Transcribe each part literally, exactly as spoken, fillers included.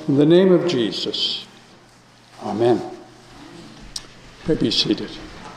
In the name of Jesus, amen. You may be seated.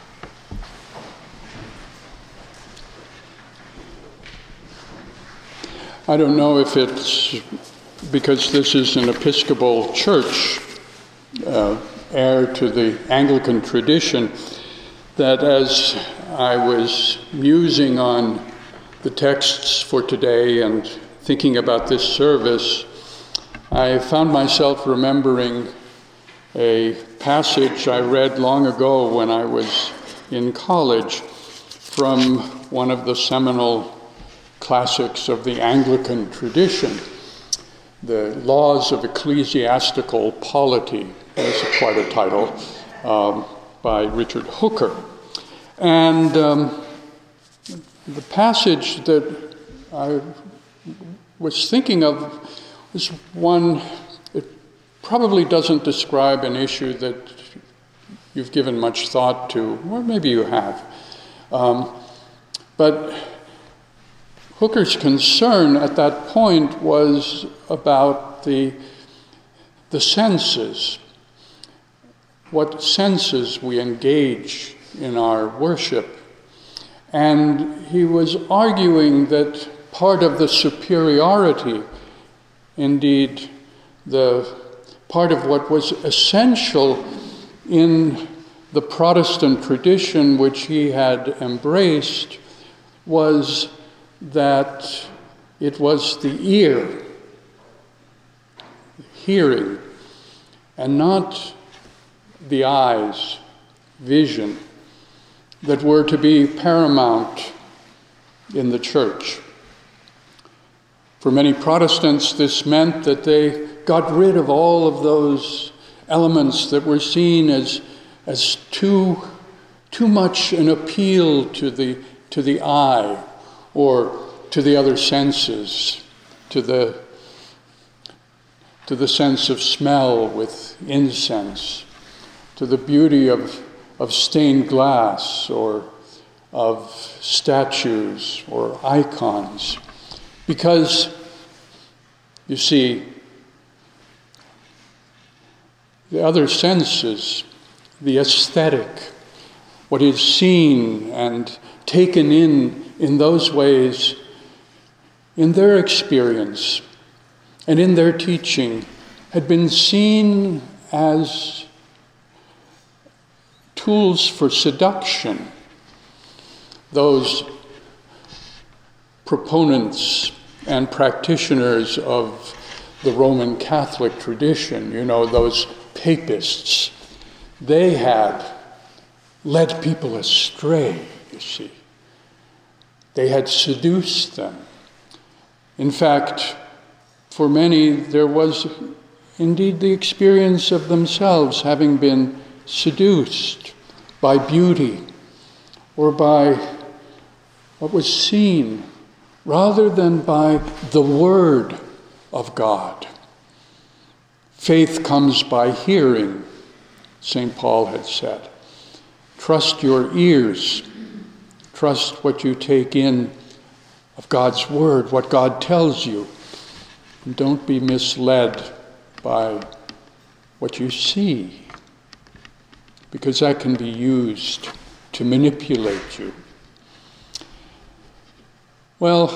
I don't know if it's because this is an Episcopal church, uh, heir to the Anglican tradition, that as I was musing on the texts for today and thinking about this service, I found myself remembering a passage I read long ago when I was in college from one of the seminal classics of the Anglican tradition, The Laws of Ecclesiastical Polity. That's quite a title, um, by Richard Hooker. And um, the passage that I was thinking of was one, it probably doesn't describe an issue that you've given much thought to, or maybe you have. Um, but Hooker's concern at that point was about the, the senses, what senses we engage in our worship. And he was arguing that part of the superiority, indeed the part of what was essential in the Protestant tradition which he had embraced, was that it was the ear, hearing, and not the eyes, vision, that were to be paramount in the church. For many Protestants, this meant that they got rid of all of those elements that were seen as, as too, too much an appeal to the, to the eye, or to the other senses, to the, to the sense of smell with incense, to the beauty of, of stained glass, or of statues or icons. Because, you see, the other senses, the aesthetic, what is seen and taken in in those ways, in their experience and in their teaching, had been seen as tools for seduction. Those proponents and practitioners of the Roman Catholic tradition, you know, those papists, they had led people astray, you see. They had seduced them. In fact, for many, there was indeed the experience of themselves having been seduced by beauty or by what was seen, rather than by the Word of God. Faith comes by hearing, Saint Paul had said. Trust your ears. Trust what you take in of God's Word, what God tells you. And don't be misled by what you see, because that can be used to manipulate you. Well,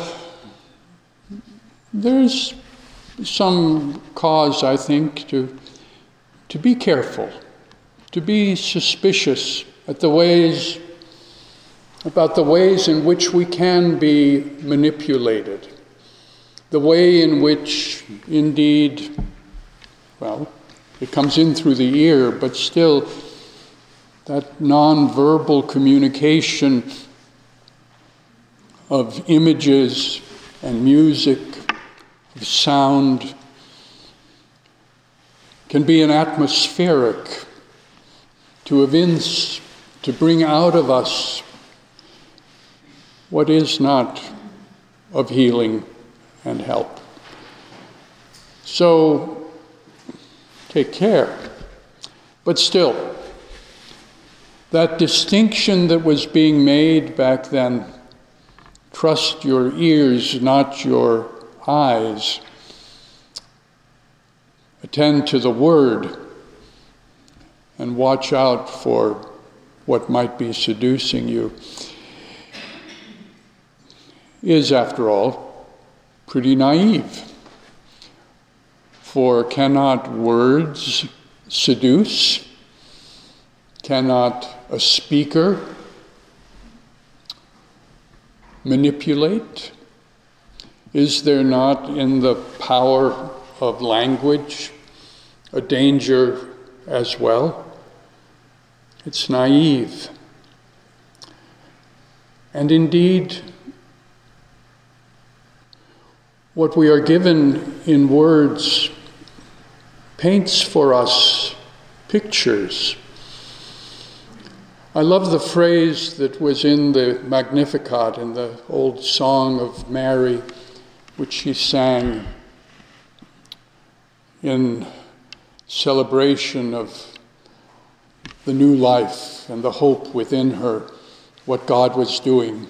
there's some cause, I think, to, to be careful, to be suspicious at the ways, about the ways in which we can be manipulated, the way in which, indeed, well, it comes in through the ear, but still, that non-verbal communication of images and music, of sound, can be an atmospheric to evince, to bring out of us what is not of healing and help. So, take care. But still, that distinction that was being made back then, trust your ears, not your eyes, a attend to the word and watch out for what might be seducing you is, after all, pretty naive. For cannot words seduce? Cannot a speaker manipulate? Is there not in the power of language a danger as well? It's naive. And indeed, what we are given in words paints for us pictures. I love the phrase that was in the Magnificat, in the old song of Mary, which she sang in celebration of the new life and the hope within her, what God was doing.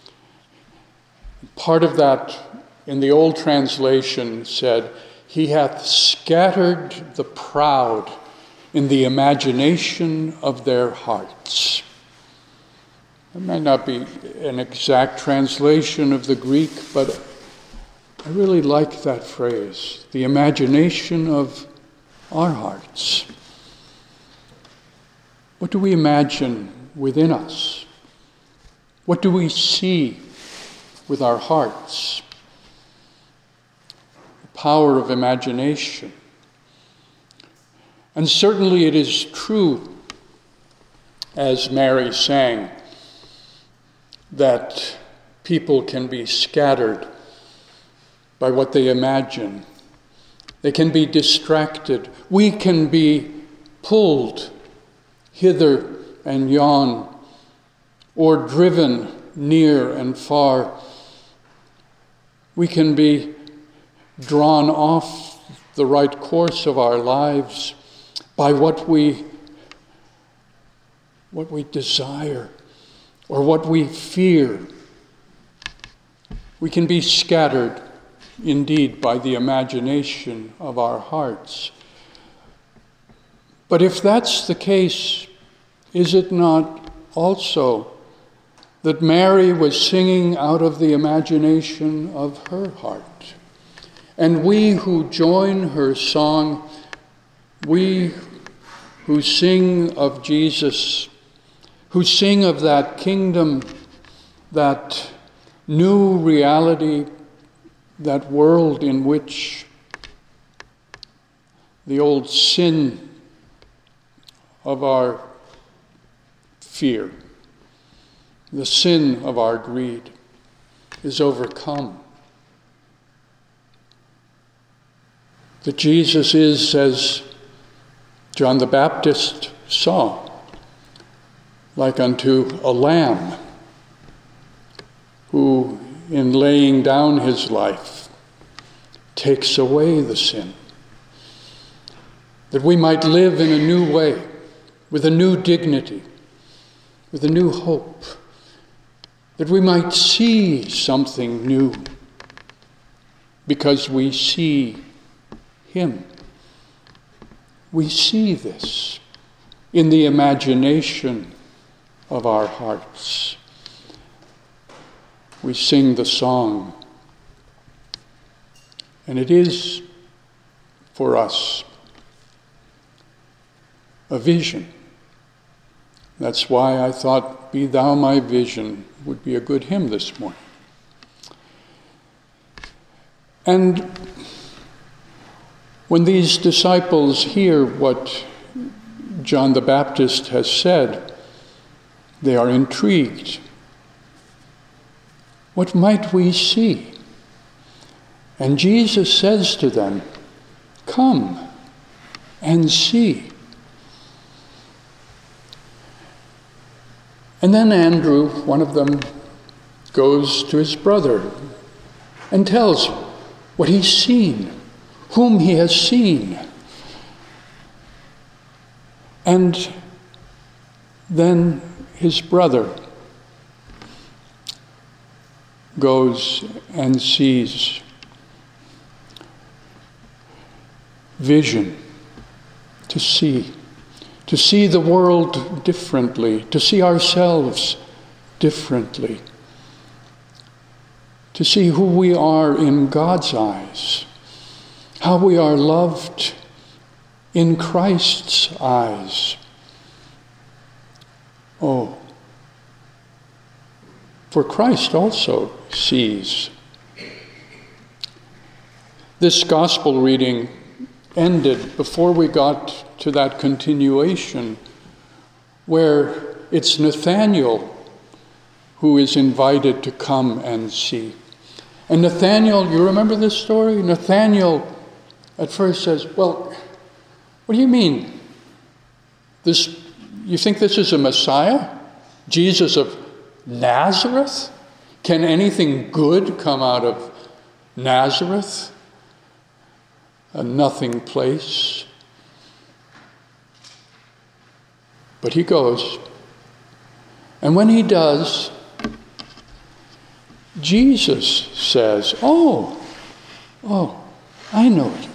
Part of that in the old translation said, "He hath scattered the proud in the imagination of their hearts." It might not be an exact translation of the Greek, but I really like that phrase, the imagination of our hearts. What do we imagine within us? What do we see with our hearts? The power of imagination. And certainly it is true, as Mary sang, that people can be scattered by what they imagine. They can be distracted. We can be pulled hither and yon, or driven near and far. We can be drawn off the right course of our lives by what we what we desire or what we fear. We can be scattered indeed by the imagination of our hearts. But if that's the case, is it not also that Mary was singing out of the imagination of her heart? And we who join her song, we who sing of Jesus, who sing of that kingdom, that new reality, that world in which the old sin of our fear, the sin of our greed is overcome. That Jesus is, as John the Baptist saw, like unto a lamb who, in laying down his life, takes away the sin. That we might live in a new way, with a new dignity, with a new hope. That we might see something new, because we see him. We see this in the imagination of our hearts. We sing the song, and it is for us a vision. That's why I thought, "Be Thou My Vision" would be a good hymn this morning. And when these disciples hear what John the Baptist has said, they are intrigued. What might we see? And Jesus says to them, "Come and see." And then Andrew, one of them, goes to his brother and tells what he's seen, whom he has seen. And then his brother goes and sees vision, to see, to see the world differently, to see ourselves differently, to see who we are in God's eyes, how we are loved in Christ's eyes. Oh, for Christ also sees. This gospel reading ended before we got to that continuation where it's Nathanael who is invited to come and see. And Nathanael, you remember this story? Nathanael at first says, well, what do you mean? This, you think this is a Messiah? Jesus of Nazareth? Can anything good come out of Nazareth? A nothing place. But he goes. And when he does, Jesus says, oh, oh, I know you.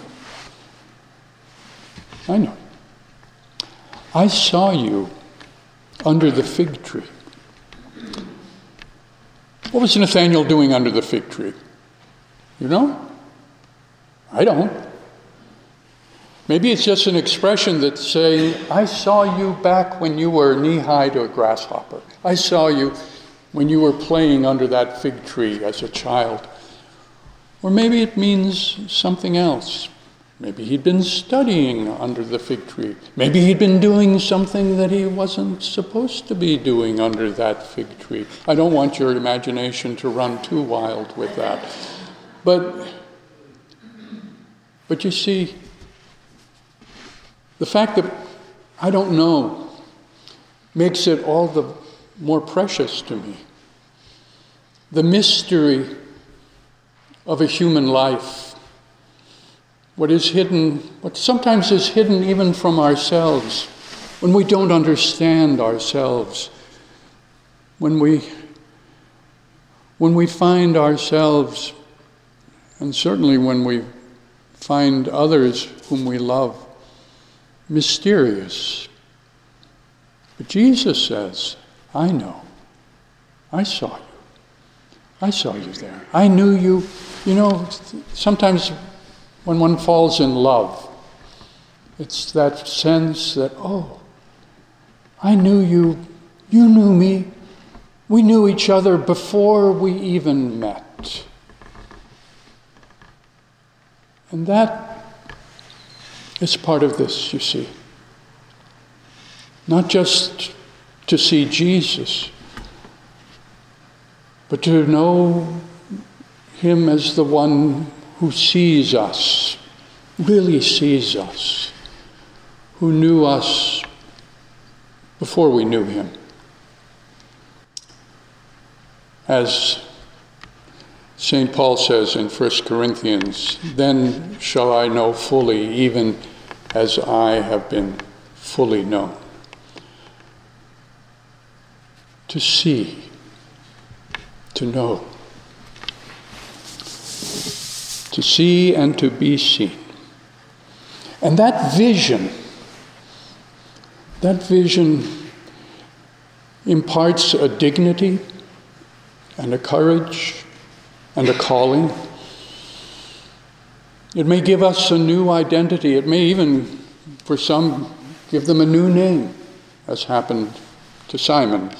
I know. I saw you under the fig tree. What was Nathanael doing under the fig tree? You know? I don't. Maybe it's just an expression that's saying, I saw you back when you were knee-high to a grasshopper. I saw you when you were playing under that fig tree as a child. Or maybe it means something else. Maybe he'd been studying under the fig tree. Maybe he'd been doing something that he wasn't supposed to be doing under that fig tree. I don't want your imagination to run too wild with that. But, but you see, the fact that I don't know makes it all the more precious to me. The mystery of a human life. What is hidden, what sometimes is hidden even from ourselves, when we don't understand ourselves, when we, when we find ourselves, and certainly when we find others whom we love, mysterious. But Jesus says, I know. I saw you. I saw you there. I knew you. You know, sometimes when one falls in love, it's that sense that, oh, I knew you, you knew me, we knew each other before we even met. And that is part of this, you see. Not just to see Jesus, but to know him as the one who sees us, really sees us, who knew us before we knew him. As Saint Paul says in First Corinthians, then shall I know fully, even as I have been fully known. To see, to know. To see and to be seen. And that vision, that vision imparts a dignity and a courage and a calling. It may give us a new identity. It may even, for some, give them a new name, as happened to Simon.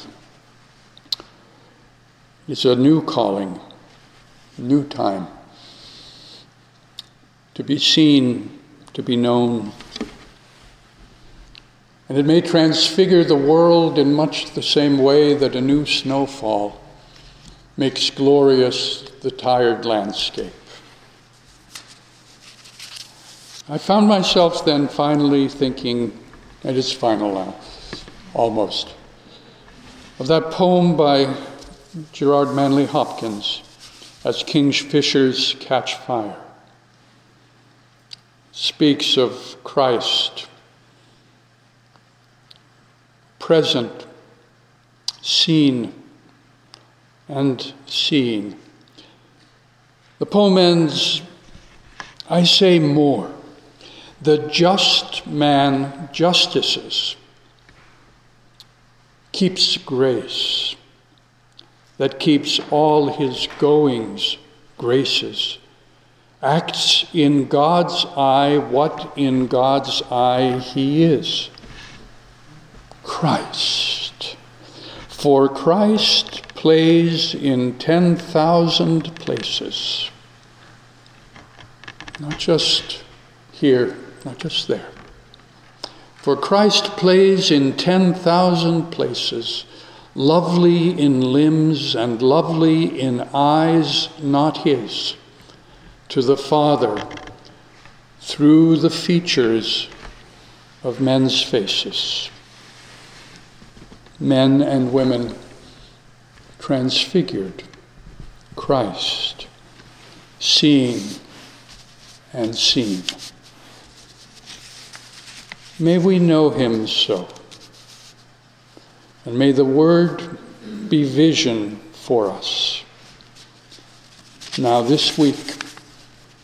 It's a new calling, a new time. To be seen, to be known. And it may transfigure the world in much the same way that a new snowfall makes glorious the tired landscape. I found myself then finally thinking, at its final now, almost, of that poem by Gerard Manley Hopkins, As Kingfishers Catch Fire. Speaks of Christ, present, seen, and seeing. The poem ends, I say more. the just man justices, keeps grace, that keeps all his goings graces, acts in God's eye what in God's eye he is, Christ. For Christ plays in ten thousand places, not just here, not just there. For Christ plays in ten thousand places, lovely in limbs and lovely in eyes not his, to the Father through the features of men's faces. Men and women transfigured, Christ, seeing and seen. May we know him so. And may the word be vision for us. Now this week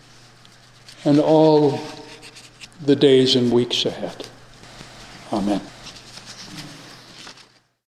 and all the days and weeks ahead. Amen.